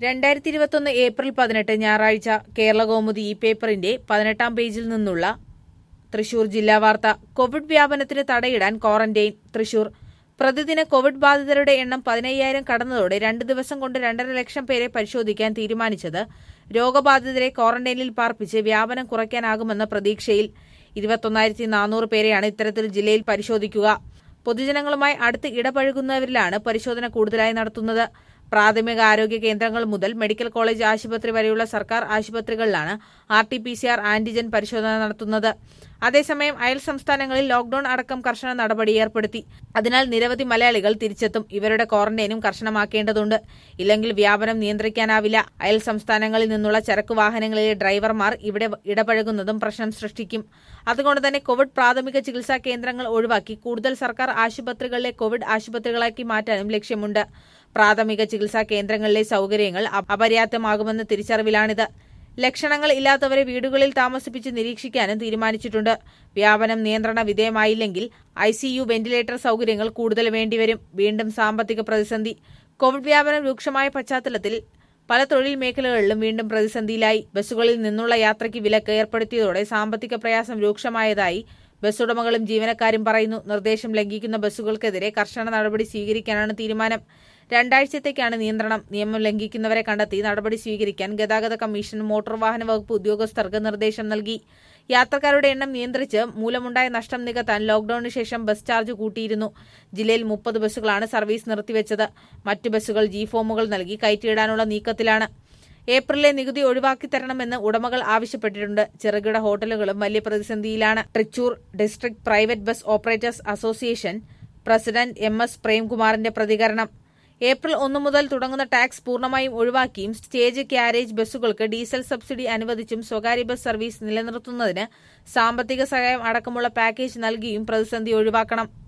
2021 April 18 ഞായറാഴ്ച കേരളകൗമുദി ഈ പേപ്പറിന്റെ 18-ാം പേജിൽ നിന്നുള്ള തൃശൂർ ജില്ലാ വാർത്ത. കോവിഡ് വ്യാപനത്തിന് തടയിടാൻ ക്വാറന്റൈൻ. തൃശൂർ പ്രതിദിന കോവിഡ് ബാധിതരുടെ എണ്ണം 15,000 കടന്നതോടെ 2 ദിവസം കൊണ്ട് 2.5 ലക്ഷം പേരെ പരിശോധിക്കാൻ തീരുമാനിച്ചത് രോഗബാധിതരെ ക്വാറന്റൈനിൽ പാർപ്പിച്ച് വ്യാപനം കുറയ്ക്കാനാകുമെന്ന പ്രതീക്ഷയിൽ. 21,400 പേരെയാണ് ഇത്തരത്തിൽ ജില്ലയിൽ പരിശോധിക്കുക. പൊതുജനങ്ങളുമായി അടുത്ത് ഇടപഴകുന്നവരിലാണ് പരിശോധന കൂടുതലായി നടത്തുന്നത്. പ്രാഥമിക ആരോഗ്യ കേന്ദ്രങ്ങൾ മുതൽ മെഡിക്കൽ കോളേജ് ആശുപത്രി വരെയുള്ള സർക്കാർ ആശുപത്രികളിലാണ് RT-PCR ആന്റിജൻ പരിശോധന നടത്തുന്നത്. അതേസമയം അയൽ സംസ്ഥാനങ്ങളിൽ ലോക്ഡൌൺ അടക്കം കർശന നടപടി ഏർപ്പെടുത്തി. അതിനാൽ നിരവധി മലയാളികൾ തിരിച്ചെത്തും. ഇവരുടെ ക്വാറന്റൈനും കർശനമാക്കേണ്ടതുണ്ട്. ഇല്ലെങ്കിൽ വ്യാപനം നിയന്ത്രിക്കാനാവില്ല. അയൽ സംസ്ഥാനങ്ങളിൽ നിന്നുള്ള ചരക്കു വാഹനങ്ങളിലെ ഡ്രൈവർമാർ ഇവിടെ ഇടപഴകുന്നതും പ്രശ്നം സൃഷ്ടിക്കും. അതുകൊണ്ട് തന്നെ കോവിഡ് പ്രാഥമിക ചികിത്സാ കേന്ദ്രങ്ങൾ ഒഴിവാക്കി കൂടുതൽ സർക്കാർ ആശുപത്രികളിലെ കോവിഡ് ആശുപത്രികളാക്കി മാറ്റാനും ലക്ഷ്യമുണ്ട്. പ്രാഥമിക ചികിത്സാ കേന്ദ്രങ്ങളിലെ സൌകര്യങ്ങൾ അപര്യാപ്തമാകുമെന്ന തിരിച്ചറിവിലാണിത്. ലക്ഷണങ്ങൾ ഇല്ലാത്തവരെ വീടുകളിൽ താമസിപ്പിച്ച് നിരീക്ഷിക്കാനും തീരുമാനിച്ചിട്ടുണ്ട്. വ്യാപനം നിയന്ത്രണ വിധേയമായില്ലെങ്കിൽ ICU വെന്റിലേറ്റർ സൌകര്യങ്ങൾ കൂടുതൽ വേണ്ടിവരും. വീണ്ടും സാമ്പത്തിക പ്രതിസന്ധി. കോവിഡ് വ്യാപനം രൂക്ഷമായ പശ്ചാത്തലത്തിൽ പല തൊഴിൽ മേഖലകളിലും വീണ്ടും പ്രതിസന്ധിയിലായി. ബസ്സുകളിൽ നിന്നുള്ള യാത്രയ്ക്ക് വിലക്ക് ഏർപ്പെടുത്തിയതോടെ സാമ്പത്തിക പ്രയാസം രൂക്ഷമായതായി ബസ് ഉടമകളും ജീവനക്കാരും പറയുന്നു. നിർദ്ദേശം ലംഘിക്കുന്ന ബസ്സുകൾക്കെതിരെ കർശന നടപടി സ്വീകരിക്കാനാണ് തീരുമാനം. 2 ആഴ്ചത്തേക്കാണ് നിയന്ത്രണം. നിയമം ലംഘിക്കുന്നവരെ കണ്ടെത്തി നടപടി സ്വീകരിക്കാൻ ഗതാഗത കമ്മീഷൻ മോട്ടോർ വാഹന വകുപ്പ് ഉദ്യോഗസ്ഥർക്ക് നിർദ്ദേശം നൽകി. യാത്രക്കാരുടെ എണ്ണം നിയന്ത്രിച്ച് മൂലമുണ്ടായ നഷ്ടം നികത്താൻ ലോക്ഡൌണിന് ശേഷം ബസ് ചാർജ് കൂട്ടിയിരുന്നു. ജില്ലയിൽ 30 ബസ്സുകളാണ് സർവീസ് നിർത്തിവെച്ചത്. മറ്റു ബസ്സുകൾ ഫോമുകൾ നൽകി കയറ്റിയിടാനുള്ള നീക്കത്തിലാണ്. ഏപ്രിലിലെ നികുതി ഒഴിവാക്കി തരണമെന്ന് ഉടമകൾ ആവശ്യപ്പെട്ടിട്ടുണ്ട്. ചെറുകിട ഹോട്ടലുകളും വലിയ പ്രതിസന്ധിയിലാണ്. Thrissur district private bus operators association president MS പ്രേംകുമാറിന്റെ പ്രതികരണം. ഏപ്രിൽ 1 മുതൽ തുടങ്ങുന്ന ടാക്സ് പൂർണ്ണമായും ഒഴിവാക്കിയും സ്റ്റേജ് ക്യാരേജ് ബസ്സുകൾക്ക് ഡീസൽ സബ്സിഡി അനുവദിച്ചും സ്വകാര്യ ബസ് സർവീസ് നിലനിർത്തുന്നതിന് സാമ്പത്തിക സഹായം അടക്കമുള്ള പാക്കേജ് നൽകിയും പ്രതിസന്ധി ഒഴിവാക്കണം.